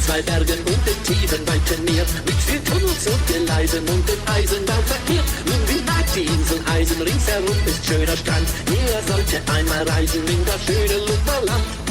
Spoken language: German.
zwei Bergen und dem tiefen, weiten Meer. Mit viel Tunnels und Gleisen und dem Eisenbahnverkehr. Nun wie nagt die Insel Eisen, ringsherum ist schöner Strand. Jeder sollte einmal reisen in das schöne Lumberland.